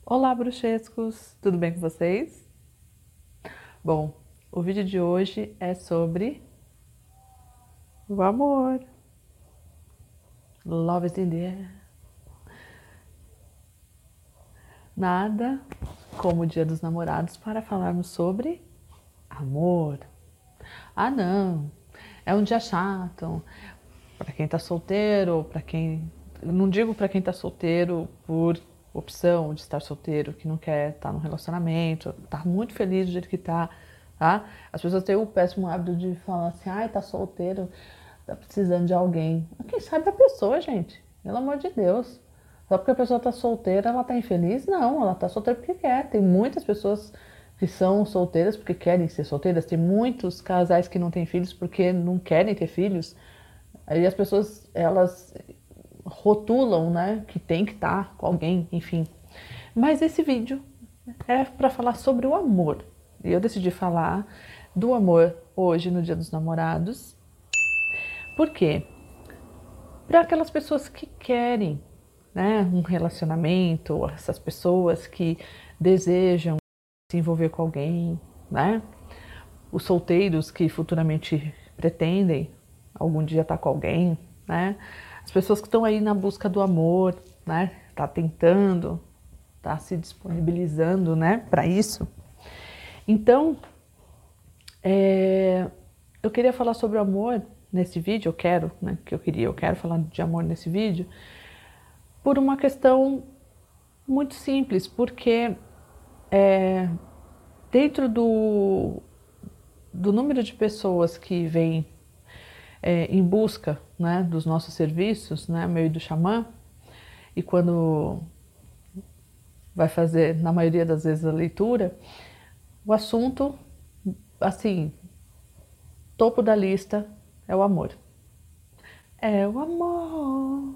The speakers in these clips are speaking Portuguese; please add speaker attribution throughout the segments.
Speaker 1: Olá, bruxescos! Tudo bem com vocês? Bom, o vídeo de hoje é sobre o amor. Love is in the air. Nada como o Dia dos Namorados para falarmos sobre amor. Ah, não! É um dia chato para quem tá solteiro, para quem... Não digo para quem tá solteiro por opção de estar solteiro, que não quer estar num relacionamento, tá muito feliz do jeito que tá? As pessoas têm o péssimo hábito de falar assim, ai, tá solteiro, tá precisando de alguém. Quem sabe a pessoa, gente, pelo amor de Deus. Só porque a pessoa tá solteira, ela tá infeliz? Não, ela tá solteira porque quer. Tem muitas pessoas que são solteiras porque querem ser solteiras. Tem muitos casais que não têm filhos porque não querem ter filhos. Aí as pessoas, elas rotulam, né, que tem que estar com alguém, enfim. Mas esse vídeo é para falar sobre o amor. E eu decidi falar do amor hoje, no Dia dos Namorados. Por quê? Para aquelas pessoas que querem, né, um relacionamento, essas pessoas que desejam se envolver com alguém, né? Os solteiros que futuramente pretendem algum dia estar com alguém, né? As pessoas que estão aí na busca do amor, né? Tá tentando, tá se disponibilizando, né, para isso. Então, eu queria falar sobre o amor nesse vídeo, eu quero falar de amor nesse vídeo, por uma questão muito simples, porque dentro do número de pessoas que vêm em busca, né, dos nossos serviços, né, meio do xamã, e quando vai fazer, na maioria das vezes, a leitura, o assunto, assim, topo da lista é o amor. É o amor.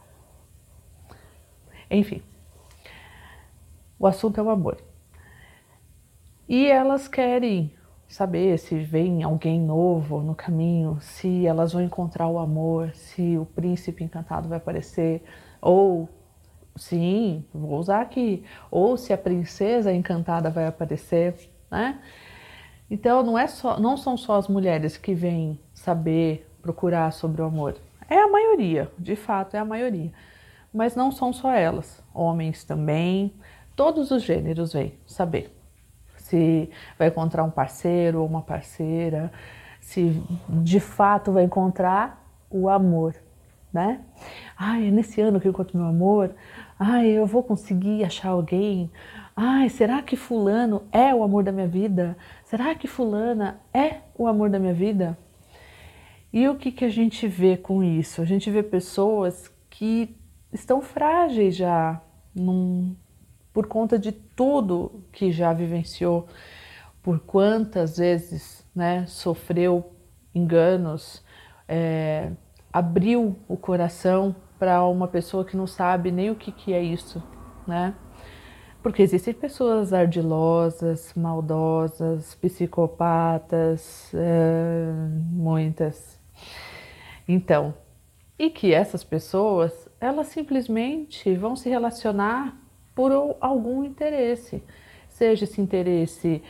Speaker 1: Enfim, o assunto é o amor. E elas querem saber se vem alguém novo no caminho, se elas vão encontrar o amor, se o príncipe encantado vai aparecer, ou sim, vou usar aqui, ou se a princesa encantada vai aparecer, né? Então não são só as mulheres que vêm saber, procurar sobre o amor. É a maioria, de fato é a maioria. Mas não são só elas, homens também, todos os gêneros vêm saber se vai encontrar um parceiro ou uma parceira, se de fato vai encontrar o amor, né? Ai, é nesse ano que eu encontro meu amor. Ai, eu vou conseguir achar alguém. Ai, será que fulano é o amor da minha vida? Será que fulana é o amor da minha vida? E o que a gente vê com isso? A gente vê pessoas que estão frágeis já, por conta de tudo que já vivenciou, por quantas vezes, né, sofreu enganos, abriu o coração para uma pessoa que não sabe nem o que é isso, né? Porque existem pessoas ardilosas, maldosas, psicopatas, muitas. Então, e que essas pessoas, elas simplesmente vão se relacionar por algum interesse, seja esse interesse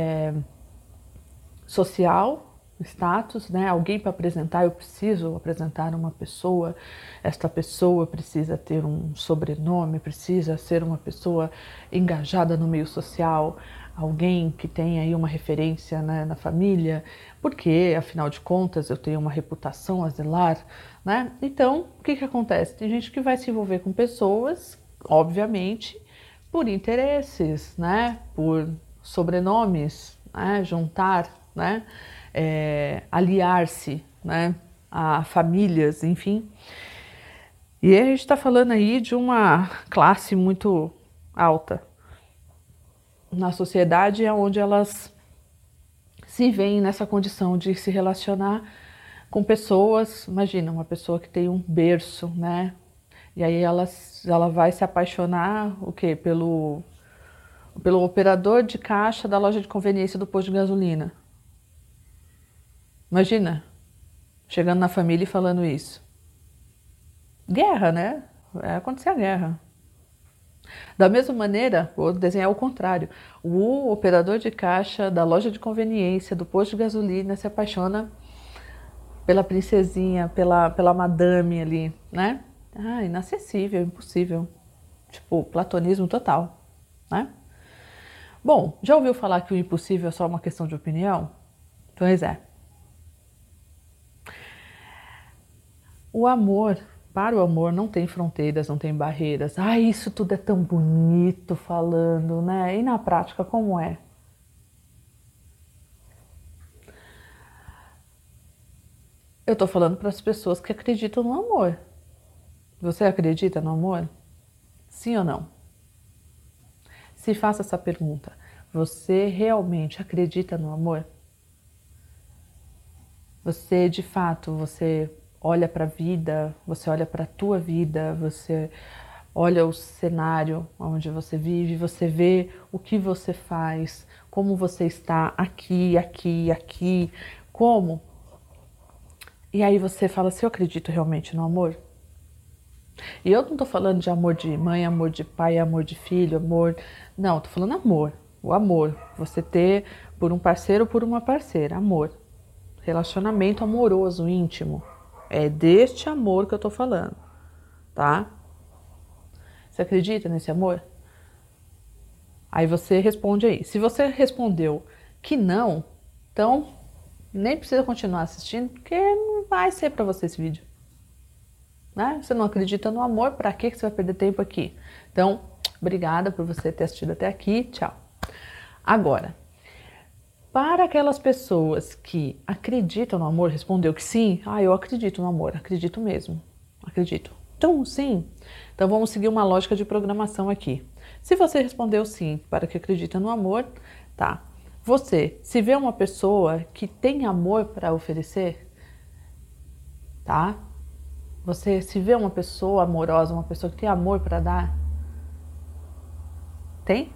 Speaker 1: social, status, né? Alguém para apresentar, eu preciso apresentar uma pessoa, esta pessoa precisa ter um sobrenome, precisa ser uma pessoa engajada no meio social, alguém que tenha aí uma referência, né, na família, porque afinal de contas eu tenho uma reputação a zelar, né? Então, o que acontece? Tem gente que vai se envolver com pessoas, obviamente, por interesses, né? Por sobrenomes, né? Juntar, né? Aliar-se, né? A famílias, enfim. E a gente está falando aí de uma classe muito alta na sociedade, onde elas se veem nessa condição de se relacionar com pessoas. Imagina, uma pessoa que tem um berço, né? E aí ela vai se apaixonar o quê? Pelo operador de caixa da loja de conveniência do posto de gasolina. Imagina, chegando na família e falando isso. Guerra, né? Vai acontecer a guerra. Da mesma maneira, vou desenhar o contrário. O operador de caixa da loja de conveniência, do posto de gasolina, se apaixona pela princesinha, pela madame ali, né? Ah, inacessível, impossível. Tipo, platonismo total, né? Bom, já ouviu falar que o impossível é só uma questão de opinião? Pois é. O amor, para o amor, não tem fronteiras, não tem barreiras. Ah, isso tudo é tão bonito falando, né? E na prática, como é? Eu tô falando para as pessoas que acreditam no amor. Você acredita no amor? Sim ou não? Se faça essa pergunta. Você realmente acredita no amor? Você, de fato, você olha para a vida, você olha para a tua vida, você olha o cenário onde você vive, você vê o que você faz, como você está aqui, aqui, aqui, como. E aí você fala assim, eu acredito realmente no amor? E eu não tô falando de amor de mãe, amor de pai, amor de filho, amor. Não, tô falando amor. O amor. Você ter por um parceiro ou por uma parceira. Amor. Relacionamento amoroso, íntimo. É deste amor que eu tô falando. Tá? Você acredita nesse amor? Aí você responde aí. Se você respondeu que não, então nem precisa continuar assistindo, porque não vai ser pra você esse vídeo. Né? Você não acredita no amor, para que você vai perder tempo aqui? Então, obrigada por você ter assistido até aqui, tchau. Agora, para aquelas pessoas que acreditam no amor, respondeu que sim, eu acredito no amor, acredito mesmo, acredito. Então, sim. Então, vamos seguir uma lógica de programação aqui. Se você respondeu sim, para que acredita no amor, tá. Você se vê uma pessoa que tem amor para oferecer, tá? Você se vê uma pessoa amorosa, uma pessoa que tem amor para dar? Tem?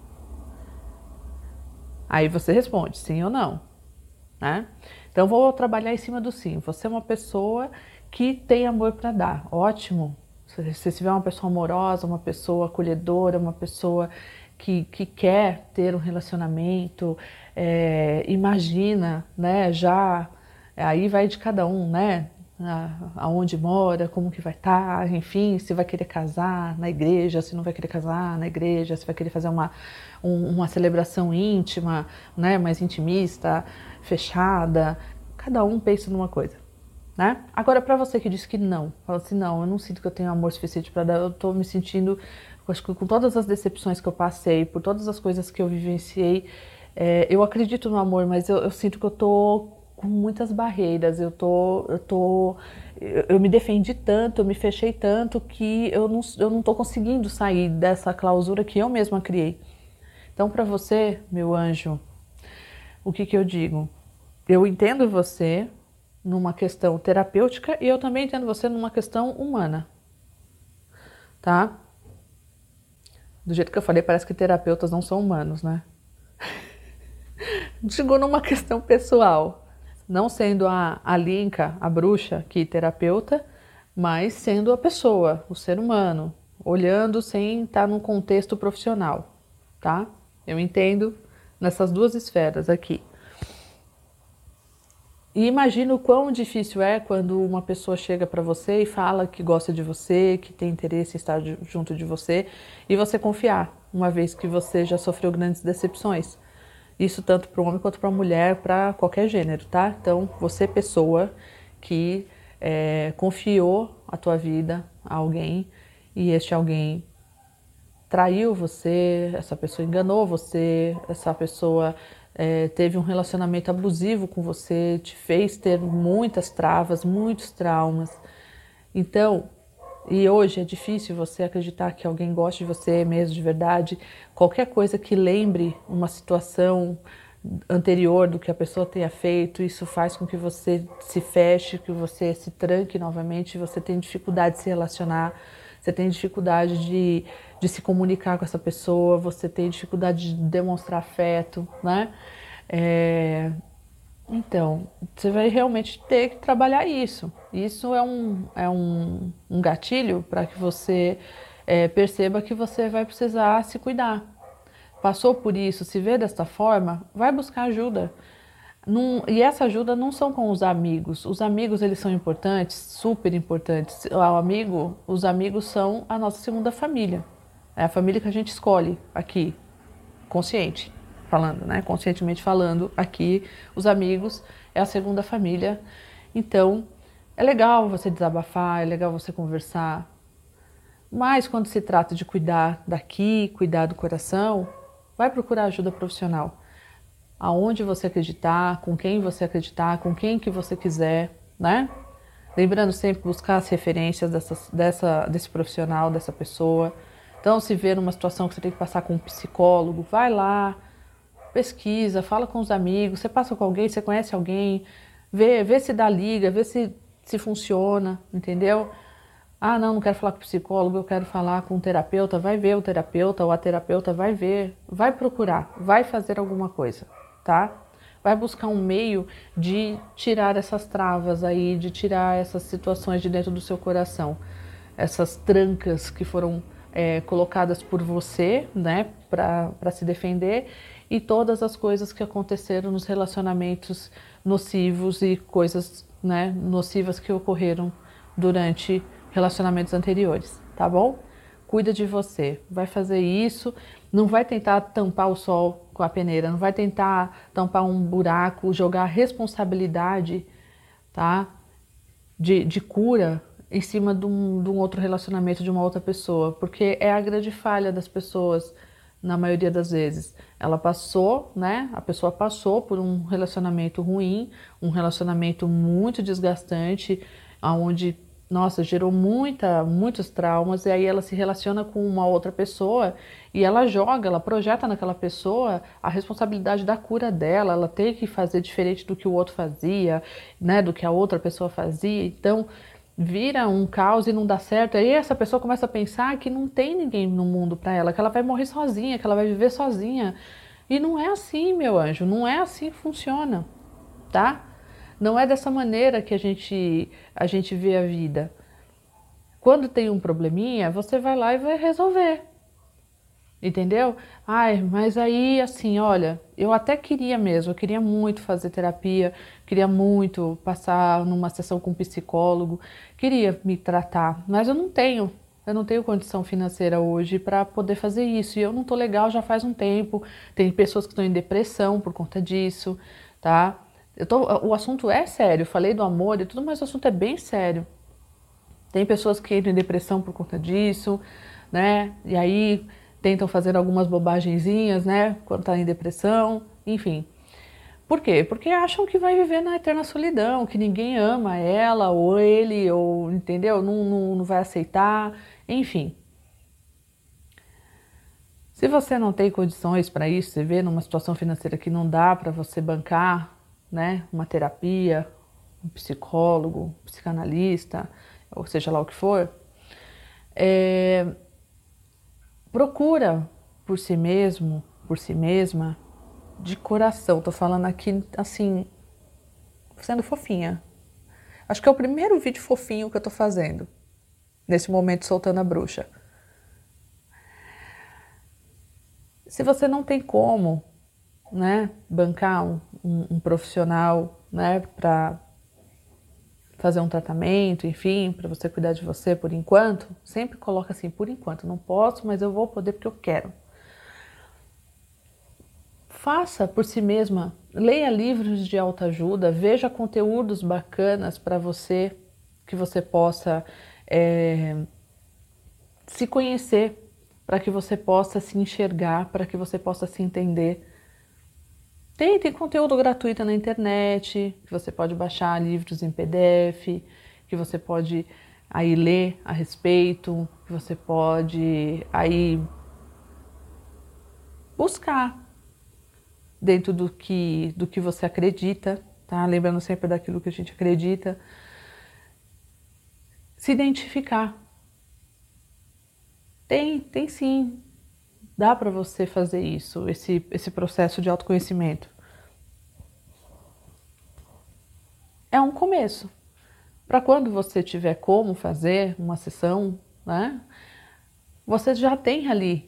Speaker 1: Aí você responde sim ou não, né? Então vou trabalhar em cima do sim. Você é uma pessoa que tem amor para dar, ótimo. Se você vê uma pessoa amorosa, uma pessoa acolhedora, uma pessoa que quer ter um relacionamento, imagina, né? Já aí vai de cada um, né? Aonde mora, como que vai estar, enfim, se vai querer casar na igreja, se não vai querer casar na igreja, se vai querer fazer uma celebração íntima, né, mais intimista, fechada, cada um pensa numa coisa, né? Agora, para você que disse que não, fala assim, não, eu não sinto que eu tenho amor suficiente para dar, eu tô me sentindo, acho que com todas as decepções que eu passei, por todas as coisas que eu vivenciei, eu acredito no amor, mas eu sinto que eu tô com muitas barreiras, eu me defendi tanto, eu me fechei tanto que eu não tô conseguindo sair dessa clausura que eu mesma criei. Então, para você, meu anjo, o que eu digo? Eu entendo você numa questão terapêutica e eu também entendo você numa questão humana, tá? Do jeito que eu falei, parece que terapeutas não são humanos, né? Digo numa questão pessoal, não sendo a Linka, a bruxa, que terapeuta, mas sendo a pessoa, o ser humano, olhando sem estar num contexto profissional, tá? Eu entendo nessas duas esferas aqui. E imagina o quão difícil é quando uma pessoa chega para você e fala que gosta de você, que tem interesse em estar junto de você, e você confiar, uma vez que você já sofreu grandes decepções. Isso tanto para o homem quanto para a mulher, para qualquer gênero, tá? Então, você pessoa que confiou a tua vida a alguém e este alguém traiu você, essa pessoa enganou você, essa pessoa teve um relacionamento abusivo com você, te fez ter muitas travas, muitos traumas. Então, e hoje é difícil você acreditar que alguém goste de você mesmo de verdade. Qualquer coisa que lembre uma situação anterior do que a pessoa tenha feito, isso faz com que você se feche, que você se tranque novamente, você tem dificuldade de se relacionar, você tem dificuldade de se comunicar com essa pessoa, você tem dificuldade de demonstrar afeto, né? Então, você vai realmente ter que trabalhar isso. Isso é um gatilho para que você perceba que você vai precisar se cuidar. Passou por isso, se vê desta forma, vai buscar ajuda. E essa ajuda não são com os amigos. Os amigos, eles são importantes, super importantes. Os amigos são a nossa segunda família. É a família que a gente escolhe aqui, consciente falando, né? Conscientemente falando, aqui os amigos é a segunda família. Então, é legal você desabafar, é legal você conversar. Mas quando se trata de cuidar daqui, cuidar do coração, vai procurar ajuda profissional. Aonde você acreditar, com quem que você quiser, né? Lembrando sempre buscar as referências desse profissional, dessa pessoa. Então, se vê numa situação que você tem que passar com um psicólogo, vai lá, pesquisa, fala com os amigos, você passa com alguém, você conhece alguém, vê se dá liga, vê se funciona, entendeu? Ah, não quero falar com o psicólogo, eu quero falar com o terapeuta, vai ver o terapeuta ou a terapeuta vai ver, vai procurar, vai fazer alguma coisa, tá? Vai buscar um meio de tirar essas travas aí, de tirar essas situações de dentro do seu coração, essas trancas que foram colocadas por você, né, para se defender, e todas as coisas que aconteceram nos relacionamentos nocivos e coisas, né, nocivas que ocorreram durante relacionamentos anteriores, tá bom? Cuida de você, vai fazer isso, não vai tentar tampar o sol com a peneira, não vai tentar tampar um buraco, jogar a responsabilidade, tá? De cura em cima de um outro relacionamento de uma outra pessoa, porque é a grande falha das pessoas, na maioria das vezes. Ela passou, né? A pessoa passou por um relacionamento ruim, um relacionamento muito desgastante, onde, nossa, gerou muitos traumas, e aí ela se relaciona com uma outra pessoa e ela projeta naquela pessoa a responsabilidade da cura dela, ela tem que fazer diferente do que o outro fazia, né, do que a outra pessoa fazia, então vira um caos e não dá certo, aí essa pessoa começa a pensar que não tem ninguém no mundo para ela, que ela vai morrer sozinha, que ela vai viver sozinha, e não é assim, meu anjo, não é assim que funciona, tá? Não é dessa maneira que a gente vê a vida. Quando tem um probleminha, você vai lá e vai resolver. Entendeu? Ai, mas aí assim, olha, eu até queria mesmo, eu queria muito fazer terapia, queria muito passar numa sessão com um psicólogo, queria me tratar, mas eu não tenho condição financeira hoje para poder fazer isso, e eu não tô legal já faz um tempo, tem pessoas que estão em depressão por conta disso, tá? O assunto é sério, eu falei do amor e tudo, mas o assunto é bem sério. Tem pessoas que entram em depressão por conta disso, né? E aí tentam fazer algumas bobagenzinhas, né? Quando tá em depressão, enfim. Por quê? Porque acham que vai viver na eterna solidão, que ninguém ama ela ou ele, ou entendeu? Não vai aceitar, enfim. Se você não tem condições para isso, você vê numa situação financeira que não dá para você bancar, né? Uma terapia, um psicólogo, um psicanalista, ou seja lá o que for, procura por si mesmo, por si mesma, de coração. Tô falando aqui assim, sendo fofinha. Acho que é o primeiro vídeo fofinho que eu tô fazendo, nesse momento soltando a bruxa. Se você não tem como, né, bancar um profissional, né, para fazer um tratamento, enfim, para você cuidar de você por enquanto, sempre coloca assim, por enquanto, não posso, mas eu vou poder porque eu quero. Faça por si mesma, leia livros de autoajuda, veja conteúdos bacanas para você, que você possa se conhecer, para que você possa se enxergar, para que você possa se entender. Tem conteúdo gratuito na internet, que você pode baixar livros em PDF, que você pode aí ler a respeito, que você pode aí buscar dentro do que você acredita, tá? Lembrando sempre daquilo que a gente acredita. Se identificar. Tem sim. Dá para você fazer isso, esse processo de autoconhecimento. É um começo. Para quando você tiver como fazer uma sessão, né? você já tem ali,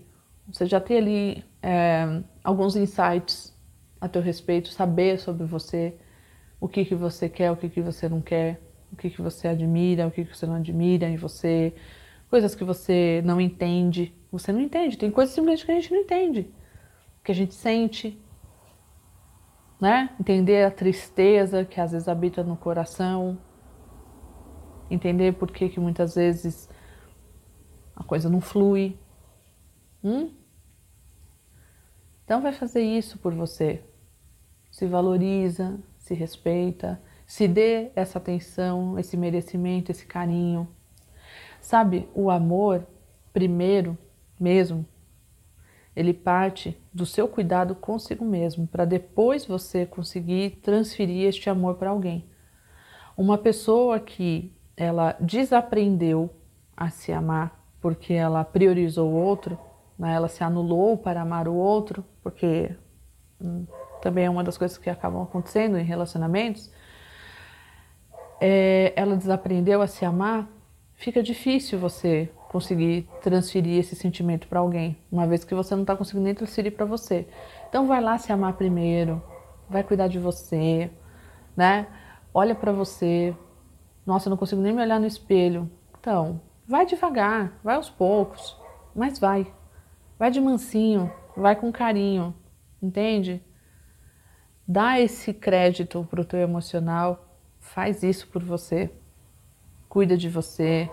Speaker 1: alguns insights a teu respeito, saber sobre você, o que você quer, o que você não quer, o que você admira, o que você não admira em você, coisas que você não entende. Você não entende, tem coisas simplesmente que a gente não entende, que a gente sente, né? Entender a tristeza que às vezes habita no coração, entender por que muitas vezes a coisa não flui. Então vai fazer isso por você. Se valoriza, se respeita, se dê essa atenção, esse merecimento, esse carinho. Sabe, o amor, primeiro mesmo, ele parte do seu cuidado consigo mesmo, para depois você conseguir transferir este amor para alguém. Uma pessoa que ela desaprendeu a se amar porque ela priorizou o outro, né? Ela se anulou para amar o outro, porque também é uma das coisas que acabam acontecendo em relacionamentos, ela desaprendeu a se amar, fica difícil você conseguir transferir esse sentimento para alguém, uma vez que você não está conseguindo nem transferir para você. Então vai lá se amar primeiro, vai cuidar de você, né? Olha para você. Nossa, eu não consigo nem me olhar no espelho. Então, vai devagar, vai aos poucos, mas vai. Vai de mansinho, vai com carinho, entende? Dá esse crédito pro teu emocional, faz isso por você, cuida de você,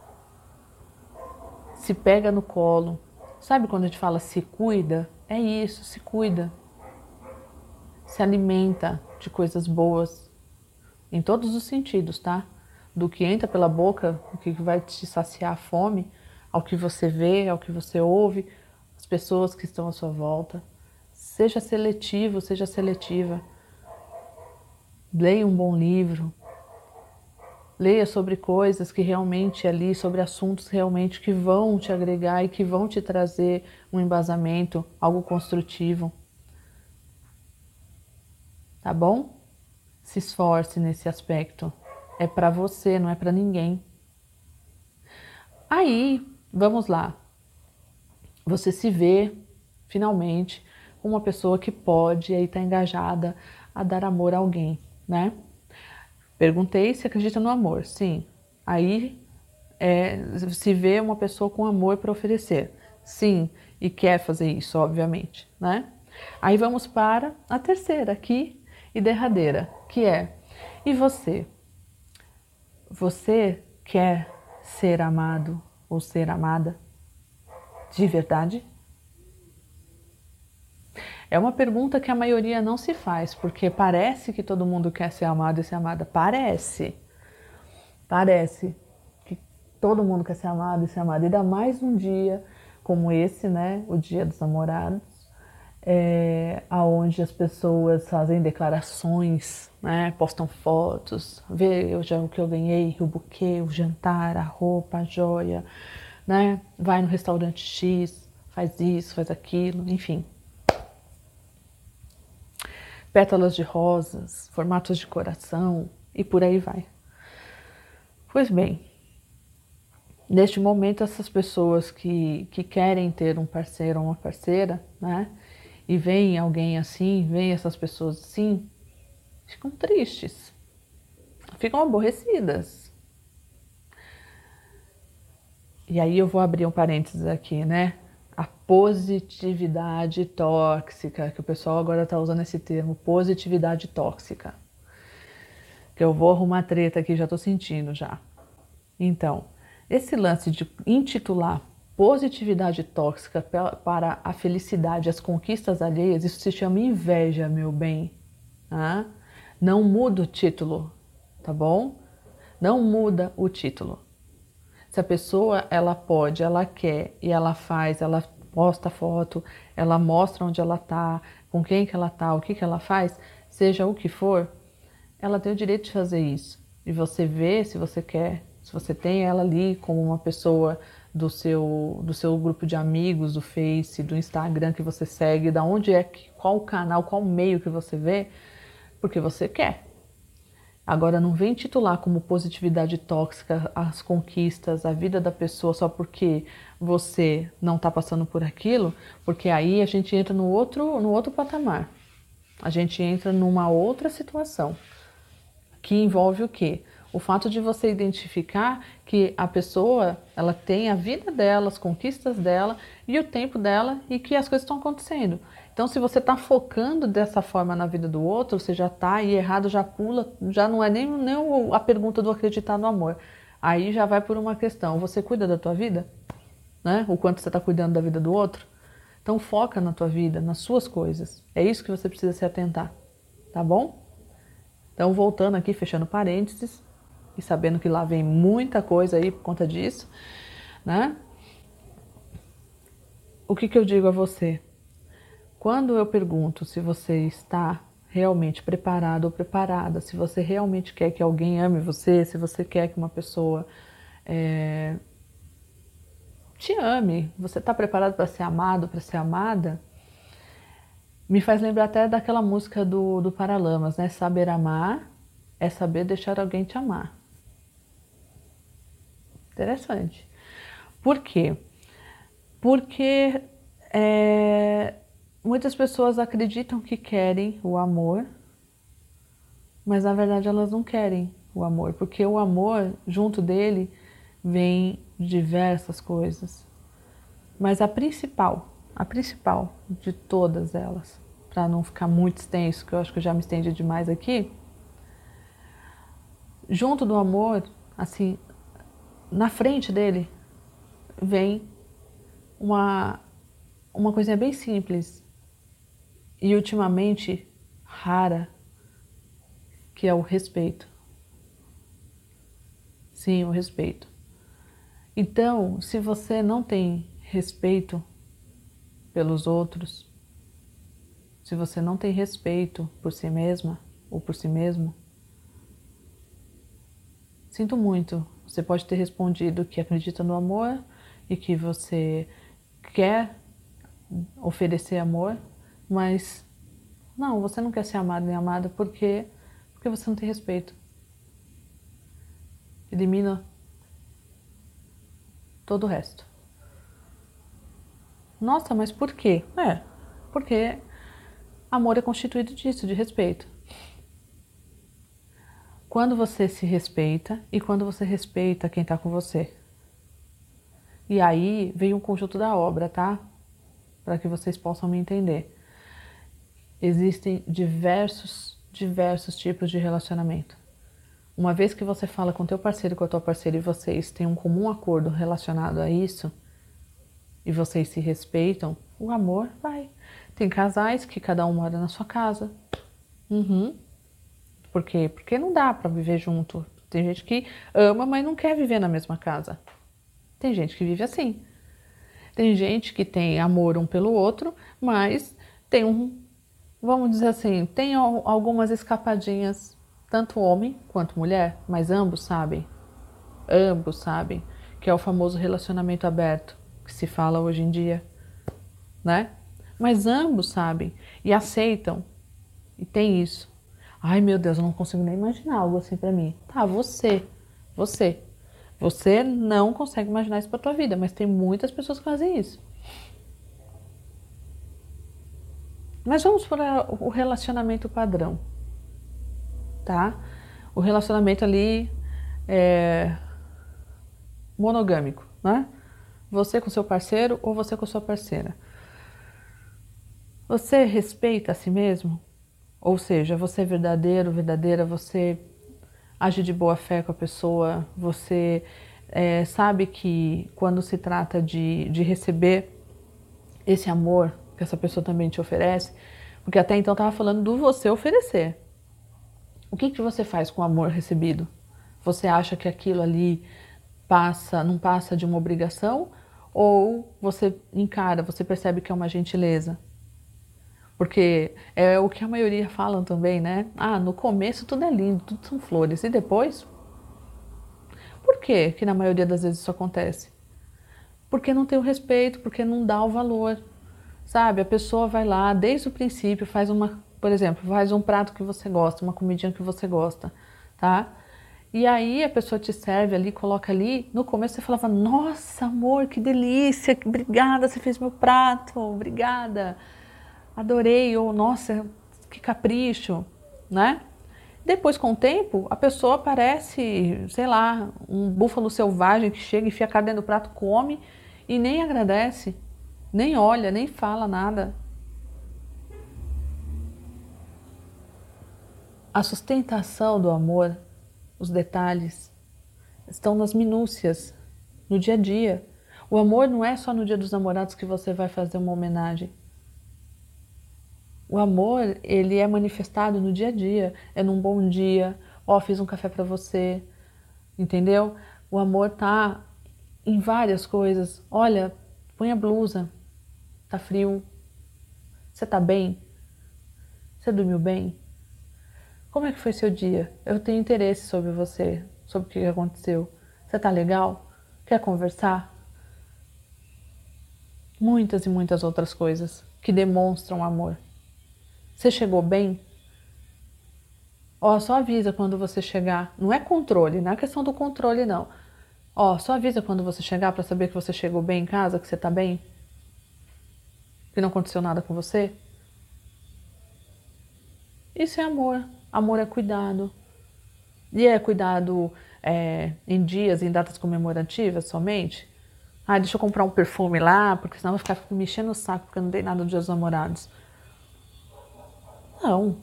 Speaker 1: se pega no colo. Sabe quando a gente fala se cuida? É isso, se cuida. Se alimenta de coisas boas, em todos os sentidos, tá? Do que entra pela boca, o que vai te saciar a fome, ao que você vê, ao que você ouve, as pessoas que estão à sua volta. Seja seletivo, seja seletiva. Leia um bom livro. Leia sobre coisas que realmente ali, sobre assuntos realmente que vão te agregar e que vão te trazer um embasamento, algo construtivo. Tá bom? Se esforce nesse aspecto. É para você, não é para ninguém. Aí, vamos lá. Você se vê, finalmente, uma pessoa que pode aí estar engajada a dar amor a alguém, né? Perguntei se acredita no amor. Sim. Aí se vê uma pessoa com amor para oferecer. Sim. E quer fazer isso, obviamente, né? Aí vamos para a terceira aqui e derradeira, que é: e você? Você quer ser amado ou ser amada de verdade? É uma pergunta que a maioria não se faz, porque parece que todo mundo quer ser amado e ser amada. Parece que todo mundo quer ser amado e ser amada. Ainda mais um dia como esse, né? O Dia dos Namorados, aonde as pessoas fazem declarações, né? Postam fotos, vê o que eu ganhei, o buquê, o jantar, a roupa, a joia, né? Vai no restaurante X, faz isso, faz aquilo, enfim. Pétalas de rosas, formatos de coração e por aí vai. Pois bem, neste momento essas pessoas que querem ter um parceiro ou uma parceira, né? E veem alguém assim, veem essas pessoas assim, ficam tristes, ficam aborrecidas. E aí eu vou abrir um parênteses aqui, né? A positividade tóxica, que o pessoal agora está usando esse termo, positividade tóxica. Que eu vou arrumar treta aqui, já estou sentindo já. Então, esse lance de intitular positividade tóxica para a felicidade, as conquistas alheias, isso se chama inveja, meu bem. Tá? Não muda o título, tá bom? Não muda o título. Se a pessoa, ela pode, ela quer e ela faz, ela posta foto, ela mostra onde ela tá, com quem que ela tá, o que que ela faz, seja o que for, ela tem o direito de fazer isso. E você vê se você quer, se você tem ela ali como uma pessoa do seu grupo de amigos, do Face, do Instagram que você segue, da onde qual canal, qual meio que você vê, porque você quer. Agora, não vem titular como positividade tóxica as conquistas, a vida da pessoa só porque você não está passando por aquilo, porque aí a gente entra no outro patamar. A gente entra numa outra situação, que envolve o quê? O fato de você identificar que a pessoa, ela tem a vida dela, as conquistas dela e o tempo dela e que as coisas estão acontecendo. Então, se você está focando dessa forma na vida do outro, você já está aí errado, já pula, já não é nem a pergunta do acreditar no amor. Aí já vai por uma questão, você cuida da tua vida? Né? O quanto você está cuidando da vida do outro? Então, foca na tua vida, nas suas coisas. É isso que você precisa se atentar, tá bom? Então, voltando aqui, fechando parênteses, e sabendo que lá vem muita coisa aí por conta disso, né? O que eu digo a você? Quando eu pergunto se você está realmente preparado ou preparada, se você realmente quer que alguém ame você, se você quer que uma pessoa te ame, você está preparado para ser amado, para ser amada, me faz lembrar até daquela música do Paralamas, né? Saber amar é saber deixar alguém te amar. Interessante. Por quê? Porque muitas pessoas acreditam que querem o amor, mas na verdade elas não querem o amor, porque o amor, junto dele, vem diversas coisas. Mas a principal de todas elas, para não ficar muito extenso, que eu acho que eu já me estendi demais aqui, junto do amor, assim, na frente dele, vem uma coisinha bem simples e ultimamente rara, que é o respeito. Sim, o respeito. Então, se você não tem respeito pelos outros, se você não tem respeito por si mesma ou por si mesmo, sinto muito. Você pode ter respondido que acredita no amor e que você quer oferecer amor, mas não, você não quer ser amado nem amada porque você não tem respeito. Elimina todo o resto. Nossa, mas por quê? Porque amor é constituído disso, de respeito. Quando você se respeita e quando você respeita quem está com você. E aí vem um conjunto da obra, tá? Para que vocês possam me entender. Existem diversos tipos de relacionamento. Uma vez que você fala com teu parceiro e com a tua parceira e vocês têm um comum acordo relacionado a isso, e vocês se respeitam, o amor vai. Tem casais que cada um mora na sua casa. Por quê? Porque não dá para viver junto. Tem gente que ama, mas não quer viver na mesma casa. Tem gente que vive assim. Tem gente que tem amor um pelo outro, mas tem vamos dizer assim, tem algumas escapadinhas, tanto homem quanto mulher, mas ambos sabem que é o famoso relacionamento aberto que se fala hoje em dia, né? Mas ambos sabem e aceitam, e tem isso. Ai, meu Deus, eu não consigo nem imaginar algo assim pra mim. Tá, você não consegue imaginar isso pra tua vida, mas tem muitas pessoas que fazem isso. Mas vamos para o relacionamento padrão, tá? O relacionamento ali monogâmico, né? Você com seu parceiro ou você com sua parceira. Você respeita a si mesmo? Ou seja, você é verdadeiro, verdadeira, você age de boa fé com a pessoa, você sabe que quando se trata de receber esse amor que essa pessoa também te oferece, porque até então estava falando do você oferecer. O que você faz com o amor recebido? Você acha que aquilo ali não passa de uma obrigação? Ou você encara, você percebe que é uma gentileza? Porque é o que a maioria falam também, né? Ah, no começo tudo é lindo, tudo são flores. E depois? Por que que na maioria das vezes isso acontece? Porque não tem o respeito, porque não dá o valor. Sabe? A pessoa vai lá, desde o princípio, por exemplo, faz um prato que você gosta, uma comidinha que você gosta. tá? E aí a pessoa te serve ali, coloca ali. No começo você falava, nossa, amor, que delícia, obrigada, você fez meu prato, obrigada, adorei, ou nossa, que capricho, né? Depois, com o tempo, a pessoa parece, sei lá, um búfalo selvagem que chega, enfia a carne dentro do prato, come e nem agradece, nem olha, nem fala nada. A sustentação do amor, os detalhes, estão nas minúcias, no dia a dia. O amor não é só no dia dos namorados que você vai fazer uma homenagem. O amor, ele é manifestado no dia a dia, é num bom dia, ó, fiz um café para você, entendeu? O amor tá em várias coisas. Olha, põe a blusa, tá frio, você tá bem? Você dormiu bem? Como é que foi seu dia? Eu tenho interesse sobre você, sobre o que aconteceu. Você tá legal? Quer conversar? Muitas e muitas outras coisas que demonstram amor. Você chegou bem? Ó, só avisa quando você chegar. Não é controle, não é questão do controle, não. Ó, só avisa quando você chegar para saber que você chegou bem em casa, que você tá bem? Que não aconteceu nada com você? Isso é amor. Amor é cuidado. E é cuidado em dias, em datas comemorativas somente? Ah, deixa eu comprar um perfume lá, porque senão eu vou ficar me enchendo o saco porque eu não dei nada no Dia dos Namorados. Não.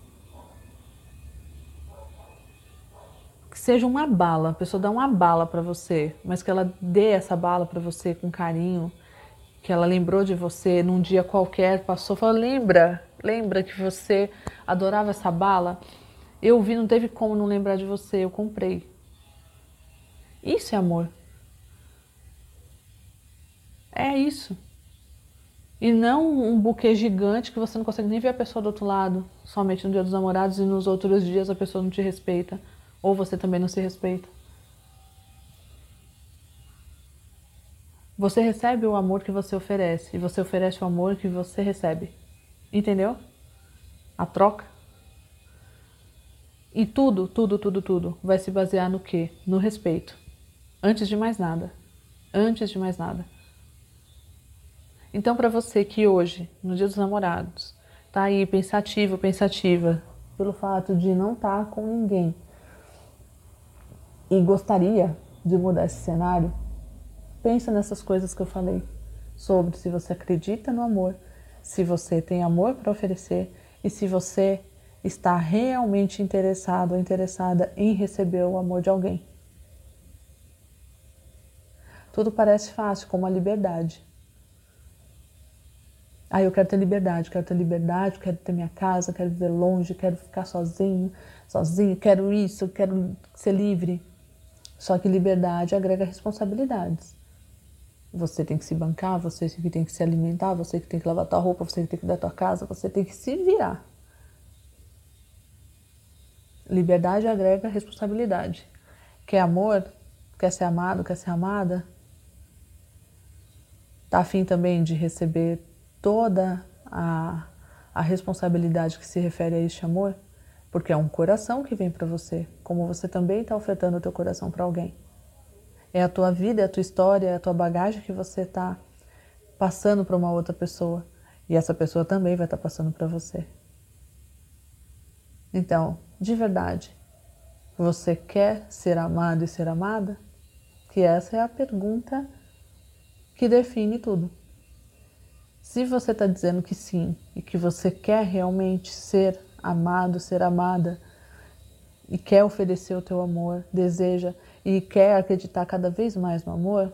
Speaker 1: Que seja uma bala, a pessoa dá uma bala pra você, mas que ela dê essa bala pra você com carinho, que ela lembrou de você num dia qualquer, passou, falou, lembra que você adorava essa bala? Eu vi, não teve como não lembrar de você, eu comprei. Isso é amor. É isso. E não um buquê gigante que você não consegue nem ver a pessoa do outro lado, somente no Dia dos Namorados e nos outros dias a pessoa não te respeita, ou você também não se respeita. Você recebe o amor que você oferece e você oferece o amor que você recebe. Entendeu? A troca. E tudo vai se basear no quê? No respeito. Antes de mais nada. Antes de mais nada. Então, para você que hoje, no Dia dos Namorados, tá aí pensativo, pensativa, pelo fato de não estar com ninguém e gostaria de mudar esse cenário, pensa nessas coisas que eu falei, sobre se você acredita no amor, se você tem amor para oferecer e se você está realmente interessado ou interessada em receber o amor de alguém. Tudo parece fácil, como a liberdade. Ah, eu quero ter liberdade, quero ter minha casa, quero viver longe, quero ficar sozinho, quero isso, quero ser livre. Só que liberdade agrega responsabilidades. Você tem que se bancar, você que tem que se alimentar, você que tem que lavar tua roupa, você que tem que dar tua casa, você tem que se virar. Liberdade agrega responsabilidade. Quer amor? Quer ser amado? Quer ser amada? Tá afim também de receber toda a responsabilidade que se refere a este amor? Porque é um coração que vem para você, como você também está ofertando o teu coração para alguém. É a tua vida, é a tua história, é a tua bagagem que você está passando para uma outra pessoa. E essa pessoa também vai estar passando para você. Então, de verdade, você quer ser amado e ser amada? Que essa é a pergunta que define tudo. Se você está dizendo que sim e que você quer realmente ser amado, ser amada e quer oferecer o teu amor, deseja e quer acreditar cada vez mais no amor,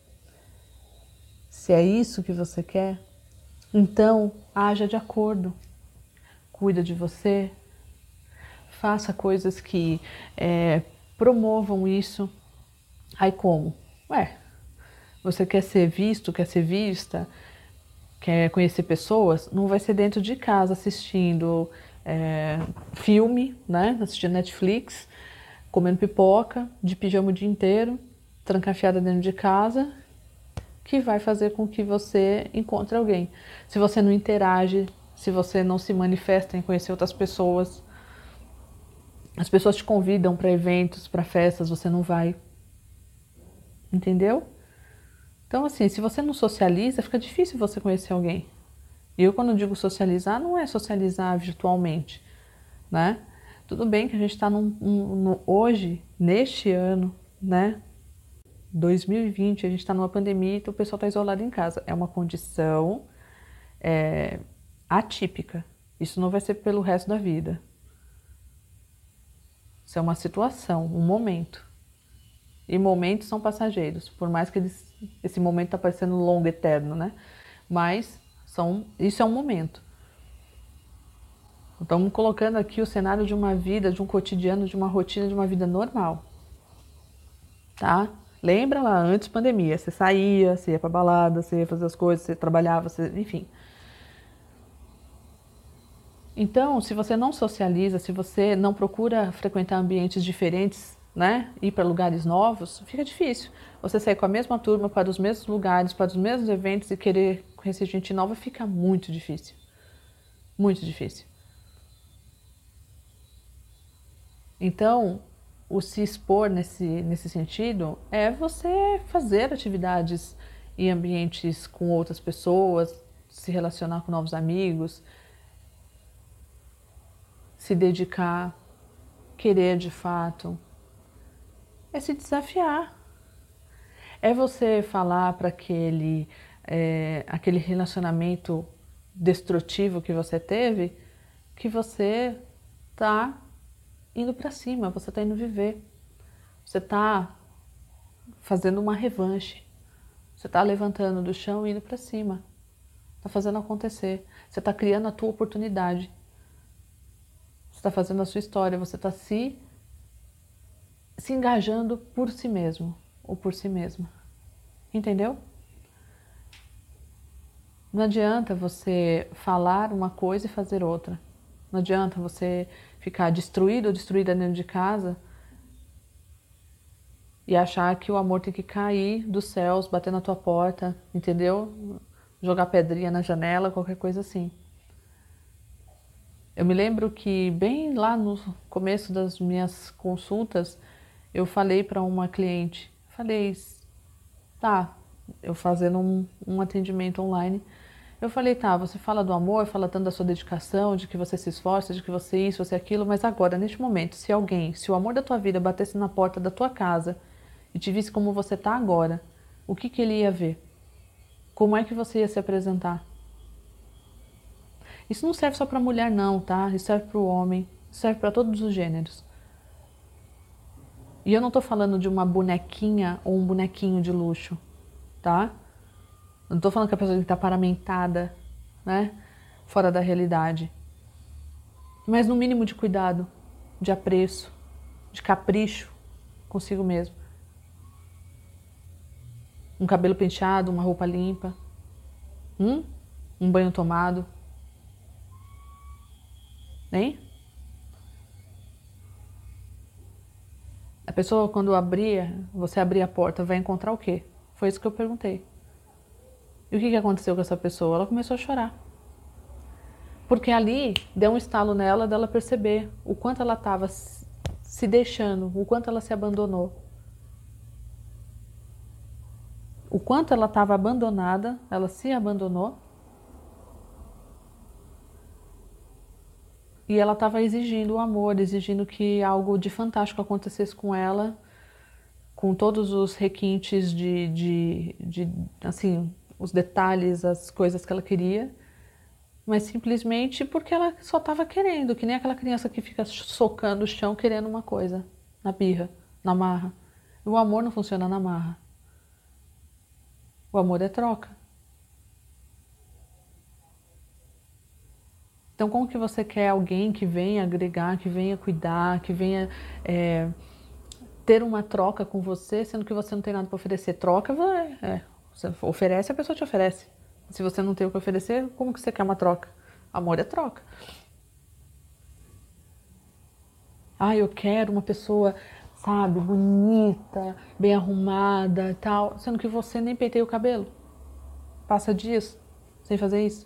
Speaker 1: se é isso que você quer, então haja de acordo. Cuida de você, faça coisas que promovam isso. Aí como? Você quer ser visto, quer ser vista, quer conhecer pessoas? Não vai ser dentro de casa assistindo filme, né? Assistindo Netflix, comendo pipoca, de pijama o dia inteiro, trancafiada dentro de casa, que vai fazer com que você encontre alguém. Se você não interage, se você não se manifesta em conhecer outras pessoas, As pessoas te convidam para eventos, para festas, você não vai. Entendeu? Então, assim, se você não socializa, fica difícil você conhecer alguém. E eu, quando digo socializar, não é socializar virtualmente, né? Tudo bem que a gente está hoje, neste ano, né? 2020, a gente está numa pandemia, então o pessoal está isolado em casa. É uma condição atípica. Isso não vai ser pelo resto da vida. Isso é uma situação, um momento. E momentos são passageiros, por mais que esse momento está parecendo longo, eterno, né? Mas isso é um momento. Estamos colocando aqui o cenário de uma vida, de um cotidiano, de uma rotina, de uma vida normal. Tá? Lembra lá, antes da pandemia, você saía, você ia pra balada, você ia fazer as coisas, você trabalhava, enfim. Então, se você não socializa, se você não procura frequentar ambientes diferentes, né, ir para lugares novos, fica difícil. Você sair com a mesma turma para os mesmos lugares, para os mesmos eventos e querer conhecer gente nova, fica muito difícil. Muito difícil. Então, o se expor nesse sentido é você fazer atividades em ambientes com outras pessoas, se relacionar com novos amigos, se dedicar, querer de fato. É se desafiar. É você falar para aquele relacionamento destrutivo que você teve, que você tá indo para cima, você tá indo viver. Você tá fazendo uma revanche. Você tá levantando do chão e indo para cima. Tá fazendo acontecer. Você tá criando a tua oportunidade. Você tá fazendo a sua história, você tá se engajando por si mesmo ou por si mesma. Entendeu? Não adianta você falar uma coisa e fazer outra. Não adianta você ficar destruído ou destruída dentro de casa e achar que o amor tem que cair dos céus, bater na tua porta, entendeu? Jogar pedrinha na janela, qualquer coisa assim. Eu me lembro que bem lá no começo das minhas consultas, eu falei para uma cliente, falei, tá, eu fazendo um atendimento online, eu falei, tá, você fala do amor, fala tanto da sua dedicação, de que você se esforça, de que você isso, você aquilo, mas agora, neste momento, se o amor da tua vida batesse na porta da tua casa e te visse como você tá agora, o que que ele ia ver? Como é que você ia se apresentar? Isso não serve só para mulher não, tá? Isso serve para o homem, serve para todos os gêneros. E eu não tô falando de uma bonequinha ou um bonequinho de luxo, tá? Eu não tô falando que a pessoa tem que estar paramentada, né? Fora da realidade. Mas no mínimo de cuidado, de apreço, de capricho consigo mesmo. Um cabelo penteado, uma roupa limpa, um banho tomado, hein? A pessoa quando você abrir a porta, vai encontrar o quê? Foi isso que eu perguntei. E o que aconteceu com essa pessoa? Ela começou a chorar. Porque ali deu um estalo nela dela perceber o quanto ela estava se deixando, o quanto ela se abandonou. O quanto ela estava abandonada, ela se abandonou. E ela estava exigindo o amor, exigindo que algo de fantástico acontecesse com ela, com todos os requintes assim, os detalhes, as coisas que ela queria, mas simplesmente porque ela só estava querendo, que nem aquela criança que fica socando o chão querendo uma coisa, na birra, na marra. O amor não funciona na marra. O amor é troca. Então, como que você quer alguém que venha agregar, que venha cuidar, que venha ter uma troca com você, sendo que você não tem nada para oferecer? Troca, você oferece, a pessoa te oferece. Se você não tem o que oferecer, como que você quer uma troca? Amor é troca. Ah, eu quero uma pessoa, sabe, bonita, bem arrumada e tal, sendo que você nem penteia o cabelo. Passa dias sem fazer isso.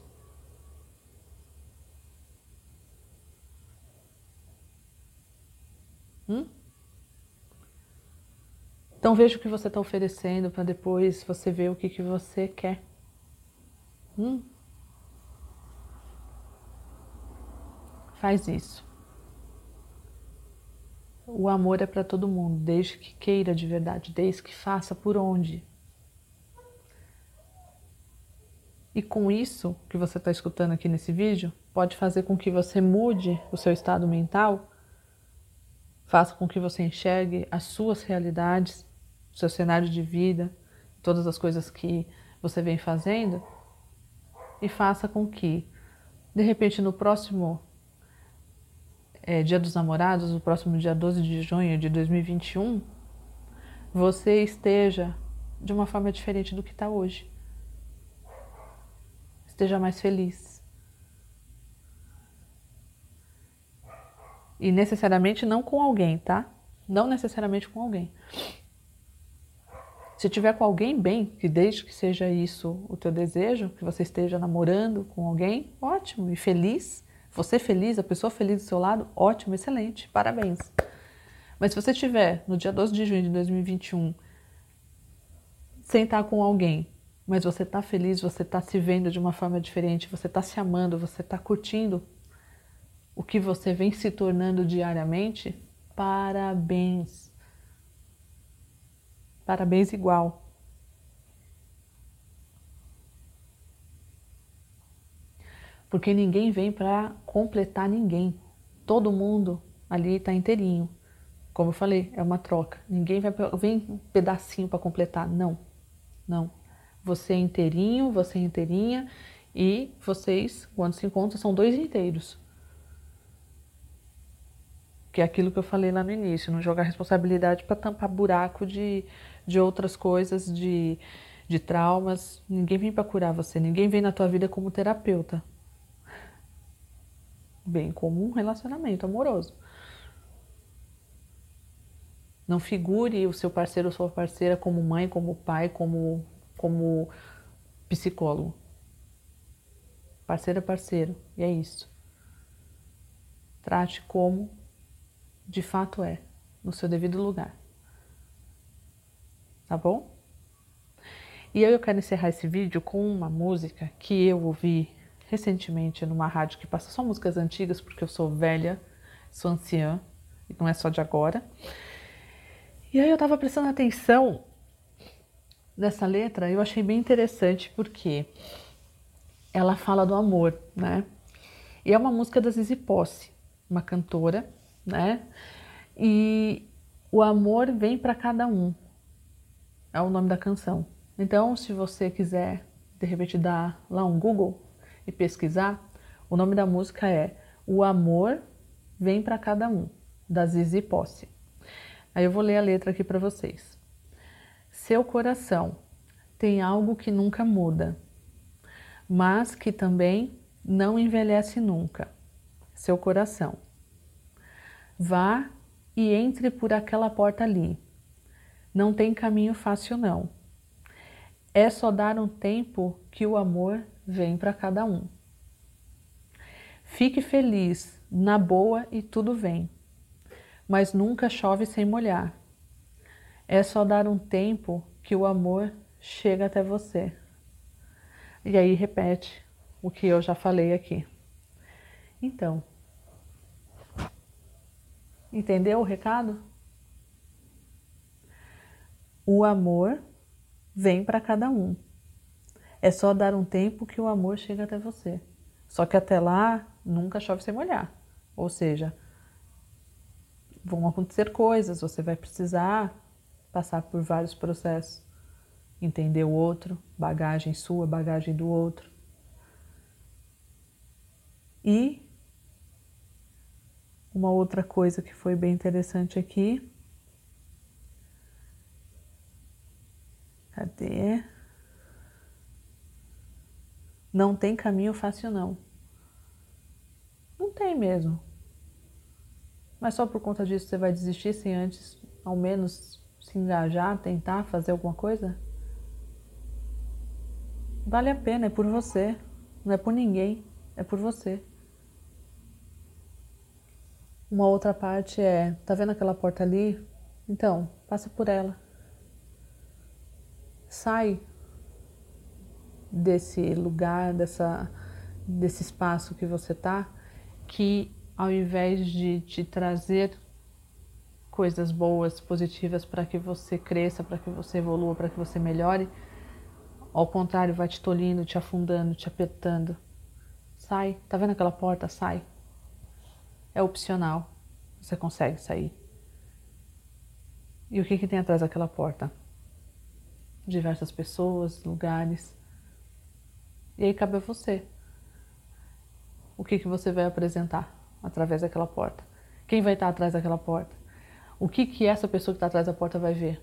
Speaker 1: Então veja o que você está oferecendo para depois você ver o que você quer. Faz isso. O amor é para todo mundo, desde que queira de verdade, desde que faça por onde. E com isso que você está escutando aqui nesse vídeo, pode fazer com que você mude o seu estado mental, faça com que você enxergue as suas realidades, o seu cenário de vida, todas as coisas que você vem fazendo, e faça com que, de repente, no próximo Dia dos Namorados, no próximo dia 12 de junho de 2021, você esteja de uma forma diferente do que está hoje. Esteja mais feliz. E necessariamente não com alguém, tá? Não necessariamente com alguém. Se tiver com alguém, bem, que desde que seja isso o teu desejo, que você esteja namorando com alguém, ótimo e feliz. Você feliz, a pessoa feliz do seu lado, ótimo, excelente, parabéns. Mas se você estiver no dia 12 de junho de 2021, sem estar com alguém, mas você está feliz, você está se vendo de uma forma diferente, você está se amando, você está curtindo o que você vem se tornando diariamente, parabéns. Parabéns igual. Porque ninguém vem para completar ninguém. Todo mundo ali está inteirinho. Como eu falei, é uma troca. Ninguém vem um pedacinho para completar. Não, não. Você é inteirinho, você é inteirinha e vocês, quando se encontram, são dois inteiros. Que é aquilo que eu falei lá no início, não jogar responsabilidade para tampar buraco de outras coisas, de traumas. Ninguém vem para curar você, ninguém vem na tua vida como terapeuta. Bem como um relacionamento amoroso. Não figure o seu parceiro ou sua parceira como mãe, como pai, como psicólogo. Parceiro é parceiro, e é isso. Trate como de fato é, no seu devido lugar. Tá bom? E eu quero encerrar esse vídeo com uma música que eu ouvi recentemente numa rádio que passa só músicas antigas, porque eu sou velha, sou anciã, e não é só de agora. E aí eu tava prestando atenção nessa letra, eu achei bem interessante, porque ela fala do amor, né? E é uma música da Zizi Posse, uma cantora, né? E o amor vem para cada um, é o nome da canção. Então, se você quiser, de repente, dar lá um Google e pesquisar, o nome da música é O Amor Vem para Cada Um, da Zizi Posse. Aí eu vou ler a letra aqui para vocês. Seu coração tem algo que nunca muda, mas que também não envelhece nunca. Seu coração. Vá e entre por aquela porta ali. Não tem caminho fácil não. É só dar um tempo que o amor vem para cada um. Fique feliz, na boa e tudo vem, mas nunca chove sem molhar. É só dar um tempo que o amor chega até você. E aí repete o que eu já falei aqui. Então, entendeu o recado? O amor vem para cada um. É só dar um tempo que o amor chega até você. Só que até lá, nunca chove sem molhar. Ou seja, vão acontecer coisas, você vai precisar passar por vários processos. Entender o outro, bagagem sua, bagagem do outro. E uma outra coisa que foi bem interessante aqui. Cadê? Não tem caminho fácil não. Não tem mesmo. Mas só por conta disso você vai desistir sem antes, ao menos, se engajar, tentar fazer alguma coisa? Vale a pena, é por você. Não é por ninguém, é por você. Uma outra parte é, tá vendo aquela porta ali? Então, passa por ela. Sai desse lugar, desse espaço que você tá, que ao invés de te trazer coisas boas, positivas para que você cresça, para que você evolua, para que você melhore, ao contrário, vai te tolhindo, te afundando, te apertando. Sai, tá vendo aquela porta? Sai. É opcional, você consegue sair. E o que tem atrás daquela porta? Diversas pessoas, lugares. E aí cabe a você. O que você vai apresentar através daquela porta? Quem vai estar atrás daquela porta? O que essa pessoa que está atrás da porta vai ver?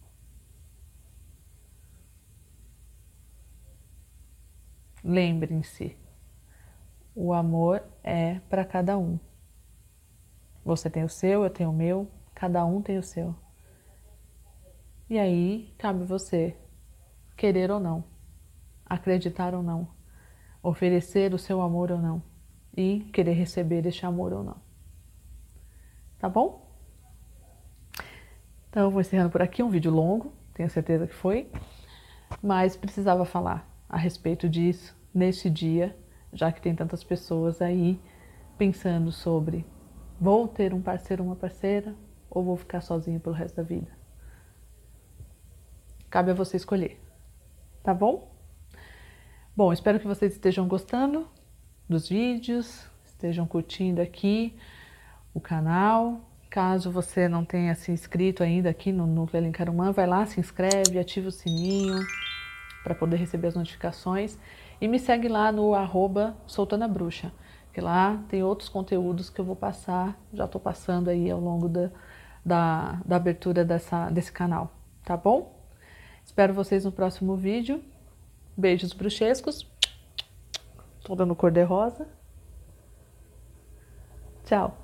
Speaker 1: Lembrem-se, o amor é para cada um. Você tem o seu, eu tenho o meu, cada um tem o seu. E aí cabe você querer ou não, acreditar ou não, oferecer o seu amor ou não e querer receber este amor ou não. Tá bom? Então eu vou encerrando por aqui, um vídeo longo, tenho certeza que foi, mas precisava falar a respeito disso neste dia, já que tem tantas pessoas aí pensando sobre: vou ter um parceiro ou uma parceira ou vou ficar sozinho pelo resto da vida? Cabe a você escolher, tá bom? Bom, espero que vocês estejam gostando dos vídeos, estejam curtindo aqui o canal. Caso você não tenha se inscrito ainda aqui no Núcleo Alencar-Humano, vai lá, se inscreve, ativa o sininho para poder receber as notificações. E me segue lá no @soltanabruxa, que lá tem outros conteúdos que eu vou passar, já estou passando aí ao longo da abertura desse canal, tá bom? Espero vocês no próximo vídeo. Beijos bruxescos. Tô dando cor de rosa. Tchau.